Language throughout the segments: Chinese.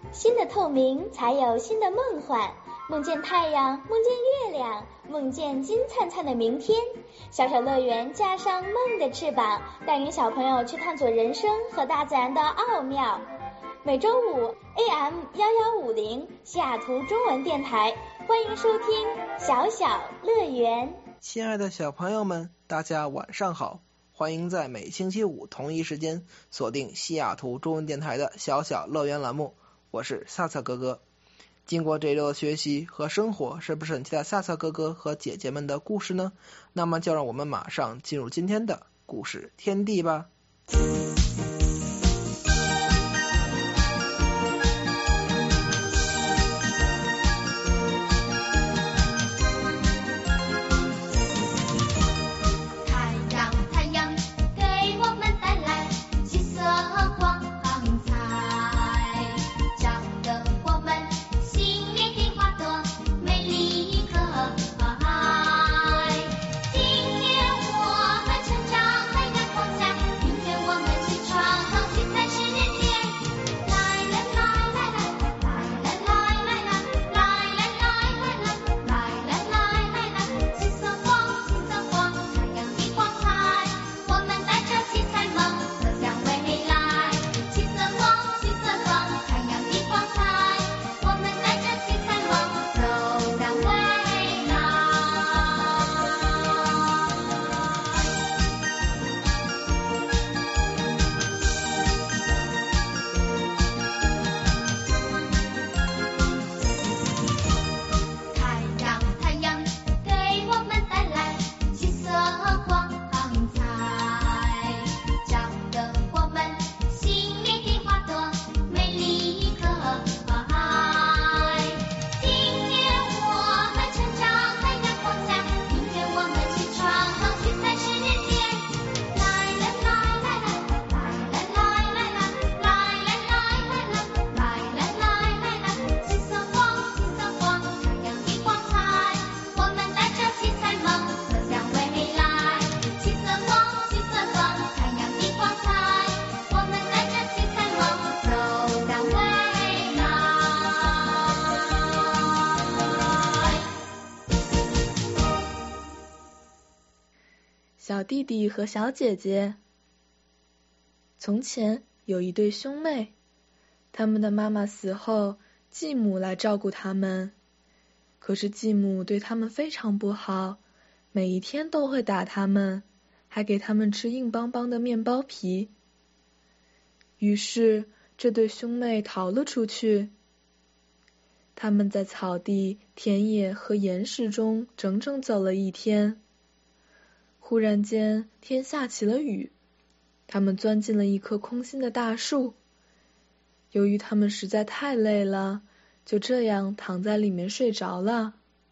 新的透明才有新的梦幻，梦见太阳，梦见月亮，梦见金灿灿的明天。小小乐园架上梦的翅膀，带领小朋友去探索人生和大自然的奥妙。每周五 AM1150西雅图中文电台，欢迎收听小小乐园。 亲爱的小朋友们，大家晚上好，欢迎在每星期五同一时间锁定西雅图中文电台的小小乐园栏目，我是萨萨哥哥。经过这一周的学习和生活，是不是很期待萨萨哥哥和姐姐们的故事呢？那么就让我们马上进入今天的故事天地吧。 小弟弟和小姐姐。从前有一对兄妹，他们的妈妈死后，继母来照顾他们。可是继母对他们非常不好，每一天都会打他们，还给他们吃硬邦邦的面包皮。于是这对兄妹逃了出去。他们在草地、田野和岩石中整整走了一天。忽然间，天下起了雨，他们钻进了一棵空心的大树。由于他们实在太累了，就这样躺在里面睡着了。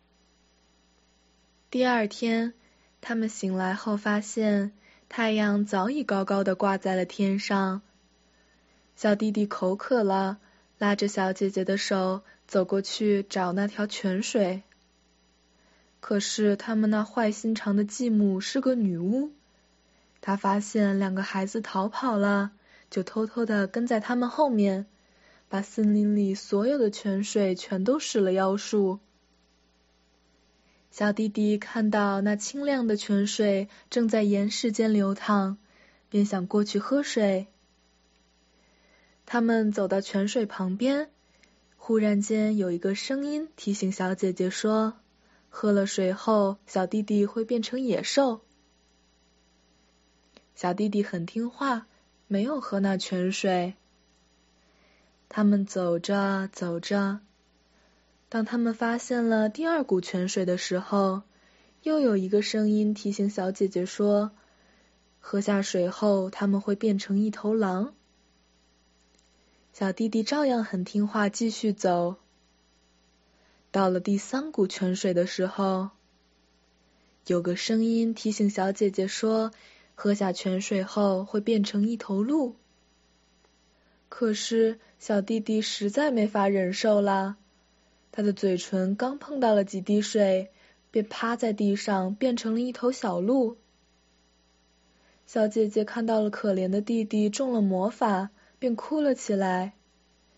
第二天，他们醒来后发现太阳早已高高地挂在了天上。小弟弟口渴了，拉着小姐姐的手走过去找那条泉水。可是他们那坏心肠的继母是个女巫，她发现两个孩子逃跑了，就偷偷地跟在他们后面，把森林里所有的泉水全都施了妖术。小弟弟看到那清亮的泉水正在岩石间流淌，便想过去喝水。他们走到泉水旁边，忽然间有一个声音提醒小姐姐说，喝了水后，小弟弟会变成野兽。小弟弟很听话，没有喝那泉水。他们走着走着，当他们发现了第二股泉水的时候，又有一个声音提醒小姐姐说，喝下水后他们会变成一头狼。小弟弟照样很听话，继续走。到了第三股泉水的时候，有个声音提醒小姐姐说，喝下泉水后会变成一头鹿。可是小弟弟实在没法忍受了，他的嘴唇刚碰到了几滴水，便趴在地上变成了一头小鹿。小姐姐看到了可怜的弟弟中了魔法，便哭了起来。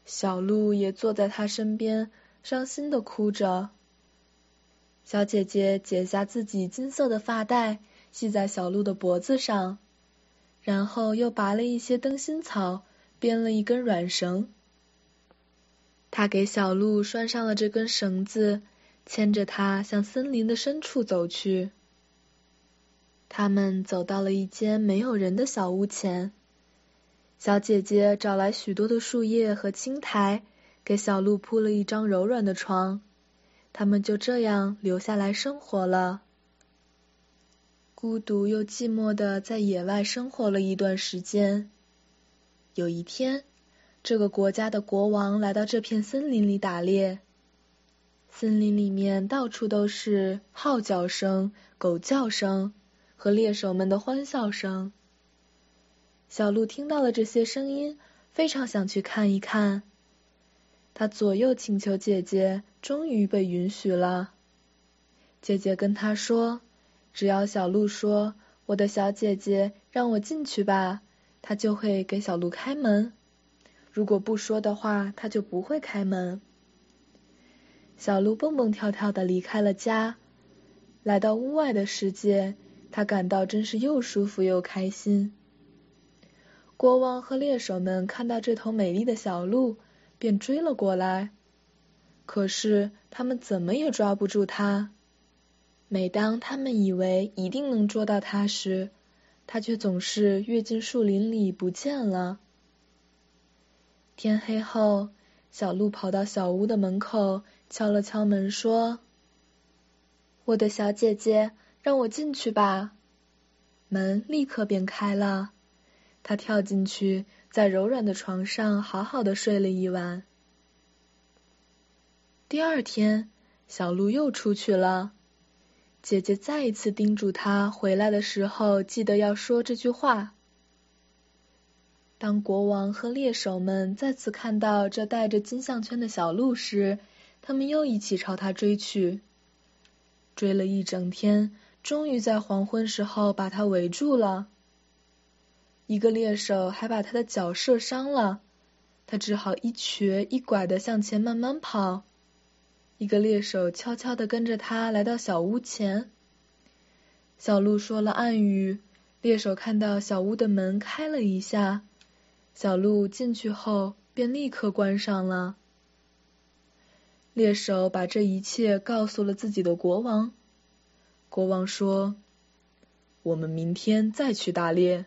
小鹿也坐在他身边，伤心地哭着。小姐姐解下自己金色的发带，系在小鹿的脖子上，然后又拔了一些灯芯草，编了一根软绳。她给小鹿拴上了这根绳子，牵着它向森林的深处走去。他们走到了一间没有人的小屋前，小姐姐找来许多的树叶和青苔，给小鹿铺了一张柔软的床。他们就这样留下来生活了。孤独又寂寞地在野外生活了一段时间。有一天，这个国家的国王来到这片森林里打猎。森林里面到处都是号角声、狗叫声和猎手们的欢笑声。小鹿听到了这些声音，非常想去看一看。他左右请求姐姐，终于被允许了。姐姐跟他说，只要小鹿说，我的小姐姐，让我进去吧，他就会给小鹿开门。如果不说的话，他就不会开门。小鹿蹦蹦跳跳地离开了家，来到屋外的世界，他感到真是又舒服又开心。国王和猎手们看到这头美丽的小鹿，便追了过来。可是他们怎么也抓不住它。每当他们以为一定能捉到它时，它却总是跃进树林里不见了。天黑后，小鹿跑到小屋的门口，敲了敲门说，我的小姐姐，让我进去吧。门立刻便开了。他跳进去，在柔软的床上好好的睡了一晚。第二天，小鹿又出去了。姐姐再一次叮嘱他回来的时候记得要说这句话。当国王和猎手们再次看到这带着金项圈的小鹿时，他们又一起朝他追去。追了一整天，终于在黄昏时候把他围住了。一个猎手还把他的脚射伤了，他只好一瘸一拐地向前慢慢跑。一个猎手悄悄地跟着他来到小屋前。小鹿说了暗语，猎手看到小屋的门开了一下，小鹿进去后便立刻关上了。猎手把这一切告诉了自己的国王。国王说，我们明天再去打猎。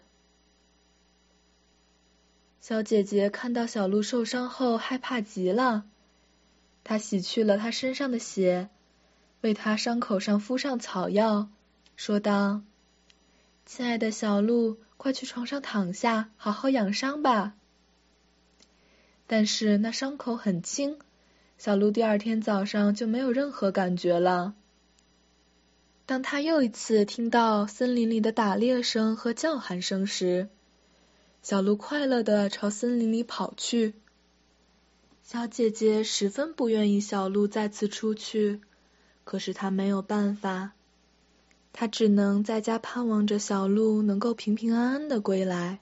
小姐姐看到小鹿受伤后害怕极了，她洗去了他身上的血，为他伤口上敷上草药，说道，亲爱的小鹿，快去床上躺下，好好养伤吧。但是那伤口很轻，小鹿第二天早上就没有任何感觉了。当他又一次听到森林里的打猎声和叫喊声时，小鹿快乐地朝森林里跑去。小姐姐十分不愿意小鹿再次出去，可是她没有办法，她只能在家盼望着小鹿能够平平安安地归来。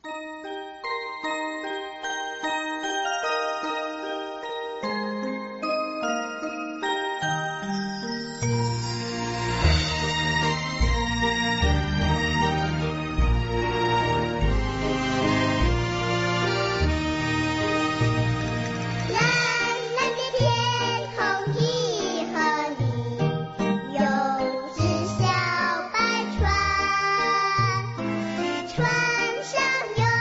船上有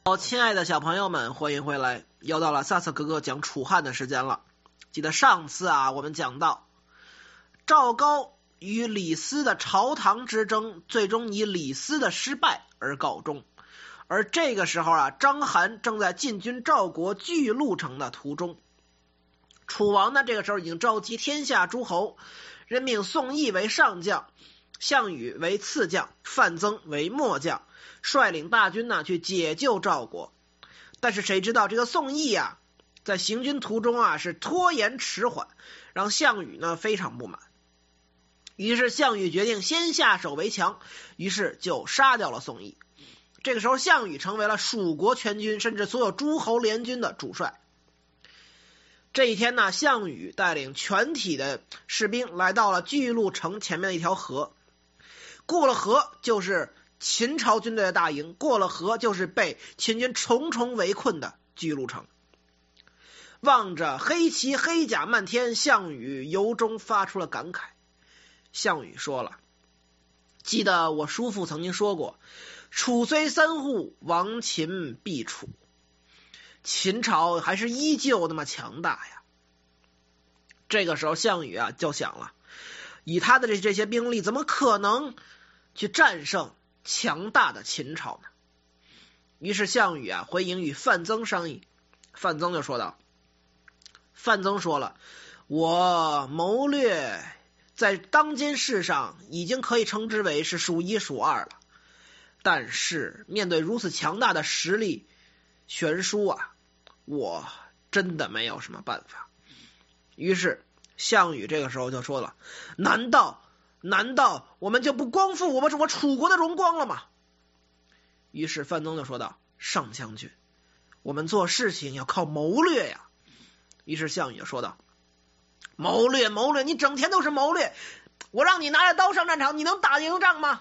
亲爱的小朋友们，欢迎回来，又到了萨萨哥哥讲楚汉的时间了。记得上次我们讲到赵高与李斯的朝堂之争最终以李斯的失败而告终，而这个时候章邯正在进军赵国巨鹿城的途中。楚王呢，这个时候已经召集天下诸侯，任命宋义为上将，项羽为次将，范增为末将，率领大军呢去解救赵国。但是谁知道这个宋义在行军途中是拖延迟缓，让项羽呢非常不满。于是项羽决定先下手为强，于是就杀掉了宋义。这个时候项羽成为了蜀国全军甚至所有诸侯联军的主帅。这一天呢，项羽带领全体的士兵来到了巨鹿城前面的一条河，过了河就是秦朝军队的大营，过了河就是被秦军重重围困的巨鹿城。望着黑旗黑甲漫天，项羽由衷发出了感慨。项羽说了，记得我叔父曾经说过，楚虽三户，亡秦必楚。秦朝还是依旧那么强大呀。这个时候项羽就想了，以他的这些兵力，怎么可能去战胜强大的秦朝呢？于是项羽回营与范增商议。范增就说道，范增说了，我谋略在当今世上已经可以称之为是数一数二了，但是面对如此强大的实力悬殊我真的没有什么办法。于是项羽这个时候就说了，难道我们就不光复我楚国的荣光了吗？于是范增就说道，上将军，我们做事情要靠谋略呀。于是项羽就说道，谋略，你整天都是谋略，我让你拿着刀上战场，你能打赢仗吗？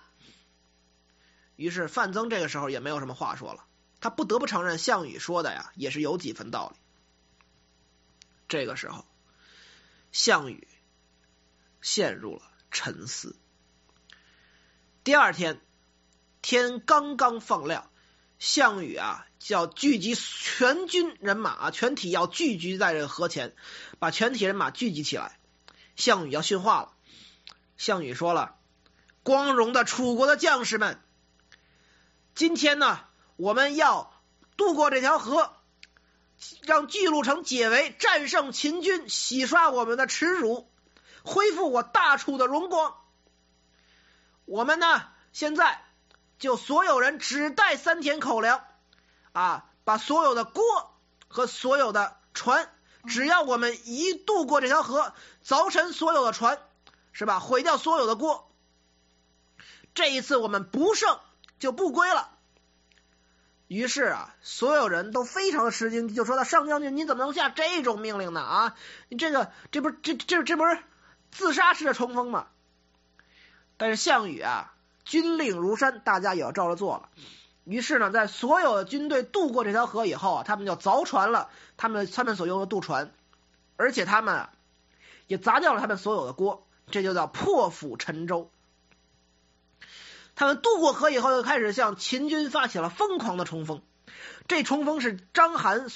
于是范增这个时候也没有什么话说了，他不得不承认项羽说的也是有几分道理。这个时候项羽陷入了沉思。第二天天刚刚放亮，项羽要聚集全军人马全体要聚集在这个河前，把全体人马聚集起来。项羽要训话了。项羽说了，光荣的楚国的将士们，今天呢，我们要渡过这条河，让巨鹿城解围，战胜秦军，洗刷我们的耻辱，恢复我大楚的荣光。我们呢，现在就所有人只带3天口粮把所有的锅和所有的船，只要我们一渡过这条河，凿沉所有的船，是吧？毁掉所有的锅，这一次我们不胜就不归了。于是所有人都非常的吃惊，就说到，上将军你怎么能下这种命令呢？你这不是自杀式的冲锋吗？但是项羽军令如山，大家也要照着做了。于是呢，在所有的军队渡过这条河以后他们就凿船了，他们所用的渡船，而且他们也砸掉了他们所有的锅，这就叫破釜沉舟。他们渡过河以后，就开始向秦军发起了疯狂的冲锋。这冲锋是章邯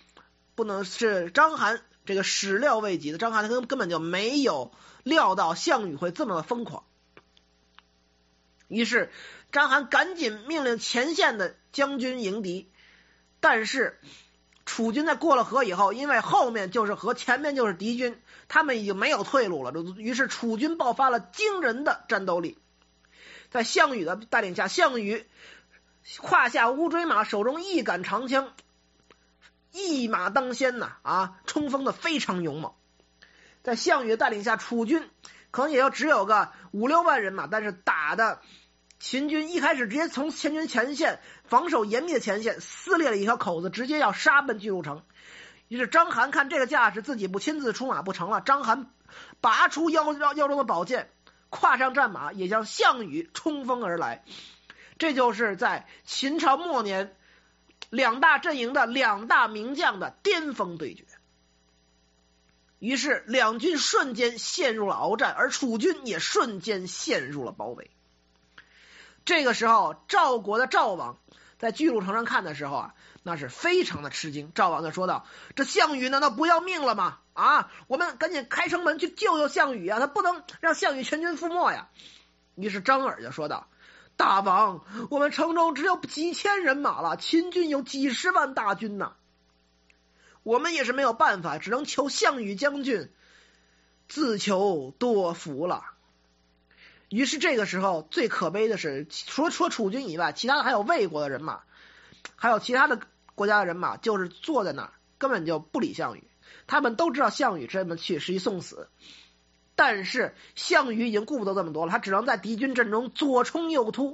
这个始料未及的，章邯根本就没有料到项羽会这么的疯狂。于是章邯赶紧命令前线的将军迎敌，但是楚军在过了河以后，因为后面就是河，前面就是敌军，他们已经没有退路了，于是楚军爆发了惊人的战斗力。在项羽的带领下，项羽胯下乌骓马，手中一杆长枪，一马当先冲锋的非常勇猛。在项羽的带领下，楚军可能也就只有个5-6万人马，但是打的秦军一开始直接从秦军前线防守严密的前线撕裂了一条口子，直接要杀奔巨鹿城。于是章邯看这个架势，自己不亲自出马不成了，章邯拔出腰中的宝剑，跨上战马，也向项羽冲锋而来。这就是在秦朝末年两大阵营的两大名将的巅峰对决。于是两军瞬间陷入了鏖战，而楚军也瞬间陷入了包围。这个时候赵国的赵王在巨鹿城上看的时候啊，那是非常的吃惊。赵王就说道：“这项羽难道不要命了吗？啊，我们赶紧开城门去救项羽啊，他不能让项羽全军覆没呀。”于是张耳就说道：“大王，我们城中只有几千人马了，秦军有几十万大军呢，我们也是没有办法，只能求项羽将军自求多福了。”于是这个时候最可悲的是，除了楚军以外，其他的还有魏国的人马，还有其他的国家的人马，就是坐在那儿根本就不理项羽。他们都知道项羽这么去是一送死，但是项羽已经顾不得这么多了，他只能在敌军阵中左冲右突，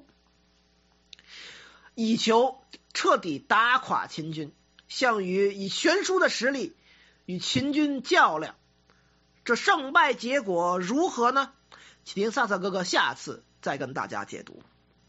以求彻底打垮秦军。项羽以悬殊的实力与秦军较量，这胜败结果如何呢？请听萨萨哥哥下次再跟大家解读。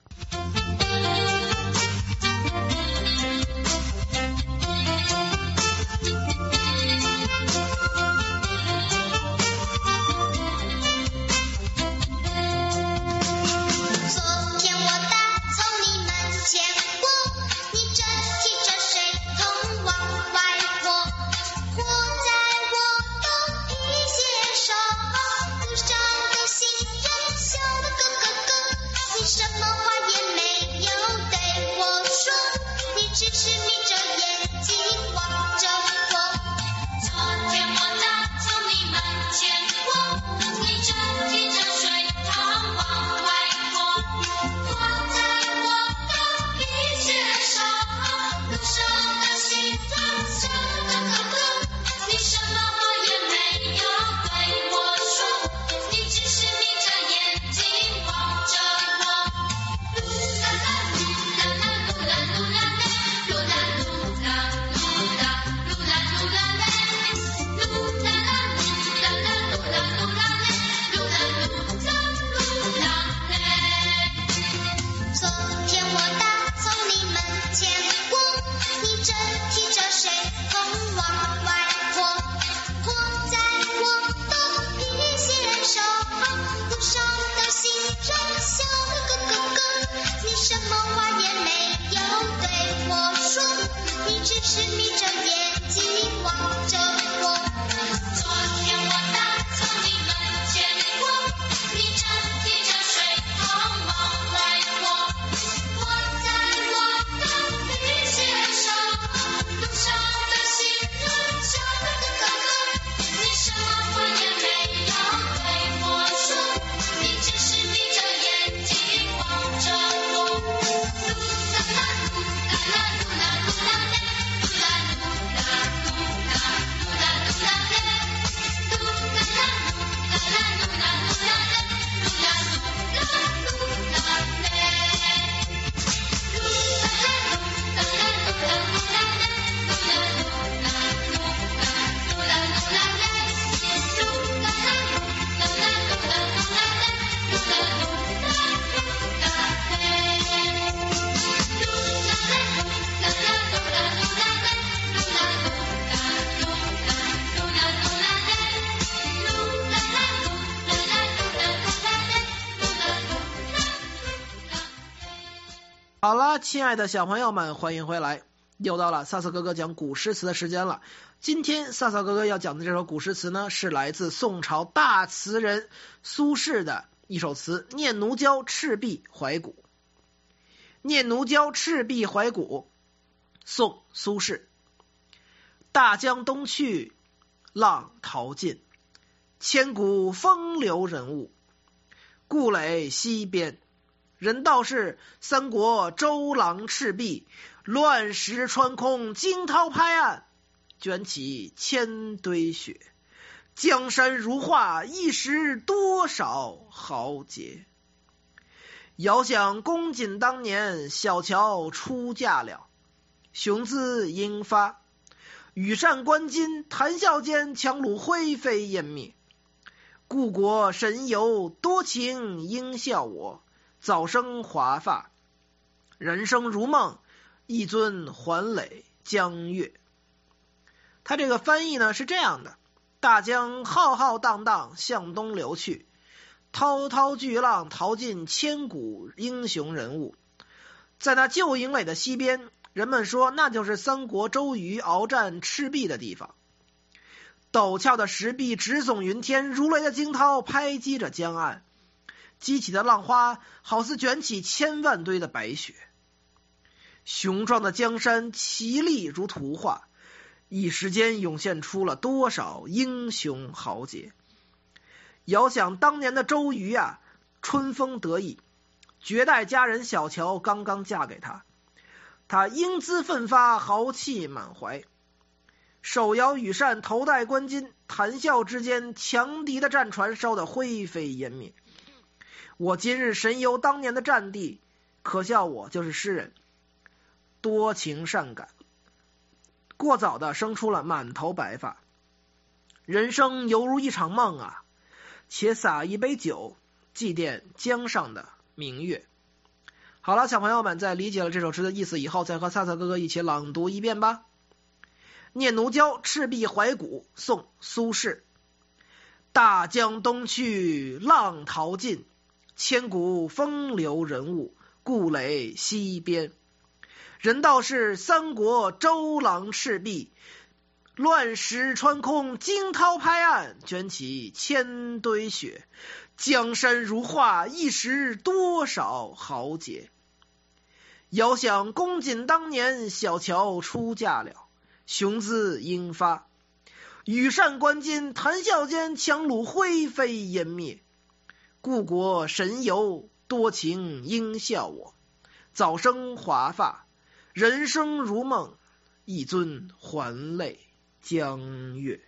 好了，亲爱的小朋友们，欢迎回来，又到了萨萨哥哥讲古诗词的时间了。今天萨萨哥哥要讲的这首古诗词呢，是来自宋朝大词人苏轼的一首词《念奴娇·赤壁怀古》。《念奴娇·赤壁怀古》，宋·苏轼。大江东去，浪淘尽，千古风流人物。故垒西边，人道是三国周郎赤壁，乱石穿空，惊涛拍岸，卷起千堆雪。江山如画，一时多少豪杰。遥想公瑾当年，小乔出嫁了，雄姿英发，羽扇纶巾，谈笑间，樯橹灰飞烟灭。故国神游，多情应笑我，早生华发，人生如梦，一尊还酹江月。他这个翻译呢是这样的：大江浩浩荡荡向东流去，滔滔巨浪淘尽千古英雄人物。 在那旧营垒的西边，人们说那就是三国周瑜鏖战赤壁的地方。陡峭的石壁直耸云天，如雷的惊涛拍击着江岸，激起的浪花好似卷起千万堆的白雪。雄壮的江山奇丽如图画，一时间涌现出了多少英雄豪杰。遥想当年的周瑜啊，春风得意，绝代佳人小乔刚刚嫁给他，他英姿奋发，豪气满怀，手摇羽扇，头戴冠巾，谈笑之间，强敌的战船烧得灰飞烟灭。我今日神游当年的战地，可笑我就是诗人，多情善感，过早的生出了满头白发。人生犹如一场梦啊，且洒一杯酒，祭奠江上的明月。好了，小朋友们，在理解了这首诗的意思以后，再和萨萨哥哥一起朗读一遍吧。念奴娇·赤壁怀古，宋·苏轼。大江东去，浪淘尽，千古风流人物，故垒西边。人道是三国周郎赤壁，乱石穿空，惊涛拍岸，卷起千堆雪。江山如画，一时多少豪杰。遥想公瑾当年，小乔出嫁了，雄姿英发，羽扇纶巾，谈笑间，樯橹灰飞烟灭。故国神游，多情应笑我，早生华发，人生如梦，一尊还酹江月。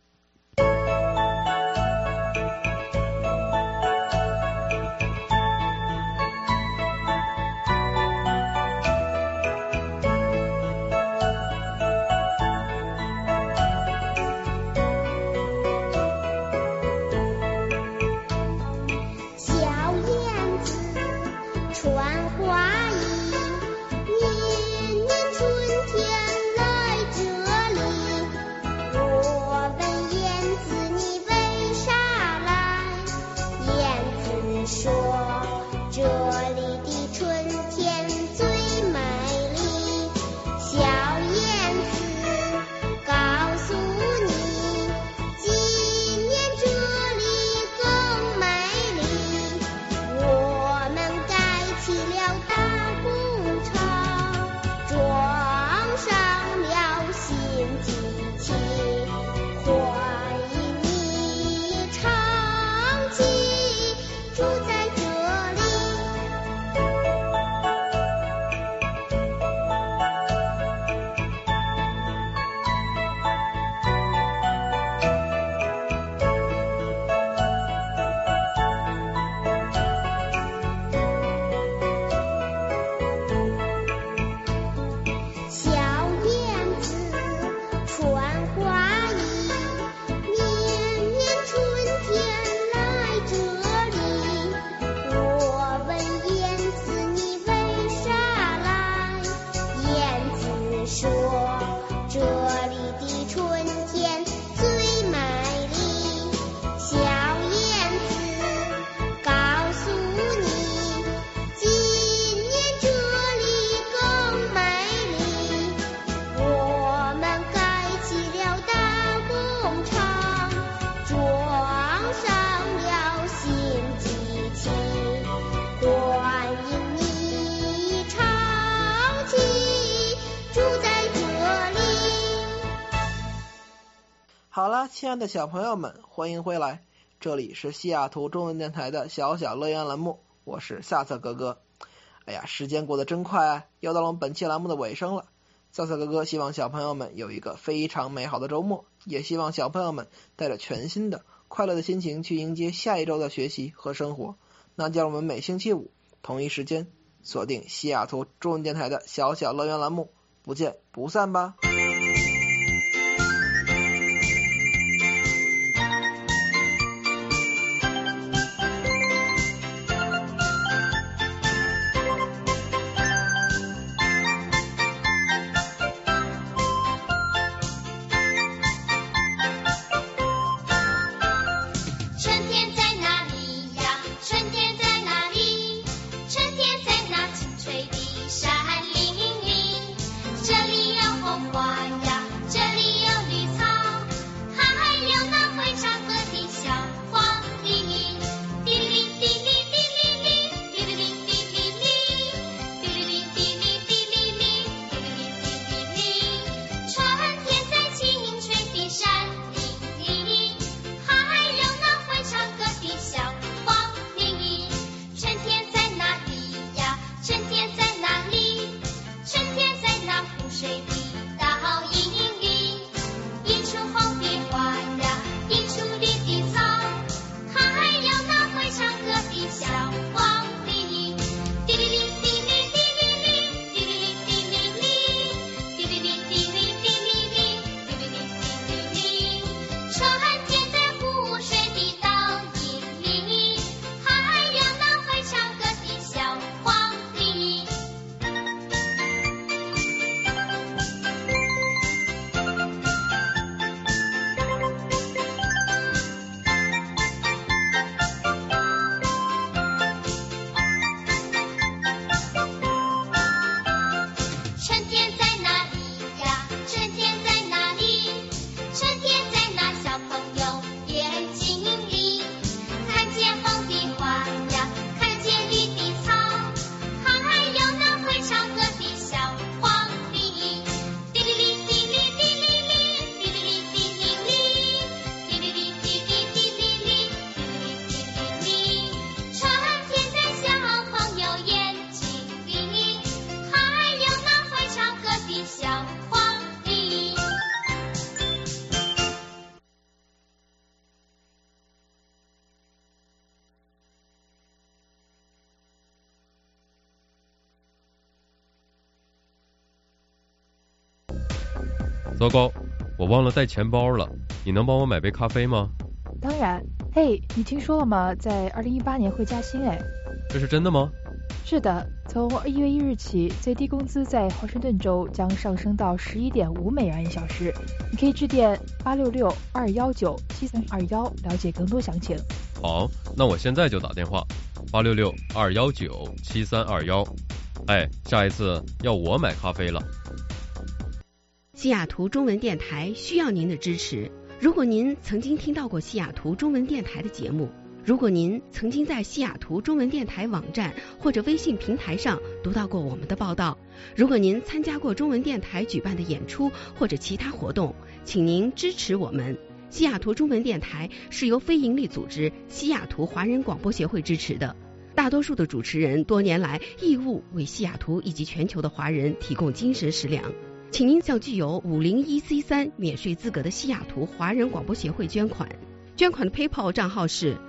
好了，亲爱的小朋友们，欢迎回来，这里是西雅图中文电台的小小乐园栏目，我是萨萨哥哥。哎呀，时间过得真快啊，又到了我们本期栏目的尾声了。萨萨哥哥希望小朋友们有一个非常美好的周末，也希望小朋友们带着全新的快乐的心情去迎接下一周的学习和生活。那就让我们每星期五同一时间锁定西雅图中文电台的小小乐园栏目，不见不散吧。 春天在哪里？春天在那青翠的山。 糟糕，我忘了带钱包了，你能帮我买杯咖啡吗？ 当然。嘿，你听说了吗？在2018年会加薪哎。 这是真的吗？ 是的，从1月1日起，最低工资在华盛顿州将上升到11.5美元一小时。你可以致电866-219-7321了解更多详情。 好，那我现在就打电话，866-219-7321。哎，下一次要我买咖啡了。 西雅图中文电台需要您的支持。如果您曾经听到过西雅图中文电台的节目，如果您曾经在西雅图中文电台网站或者微信平台上读到过我们的报道，如果您参加过中文电台举办的演出或者其他活动，请您支持我们。西雅图中文电台是由非营利组织西雅图华人广播协会支持的，大多数的主持人多年来义务为西雅图以及全球的华人提供精神食粮。请您向具有501C3免税资格的西雅图华人广播协会捐款。捐款的 PayPal 账号是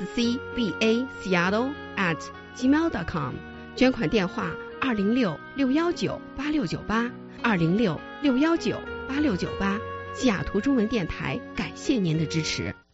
scbaseattle@gmail.com。捐款电话206-619-8698 206-619-8698。西雅图中文电台感谢您的支持。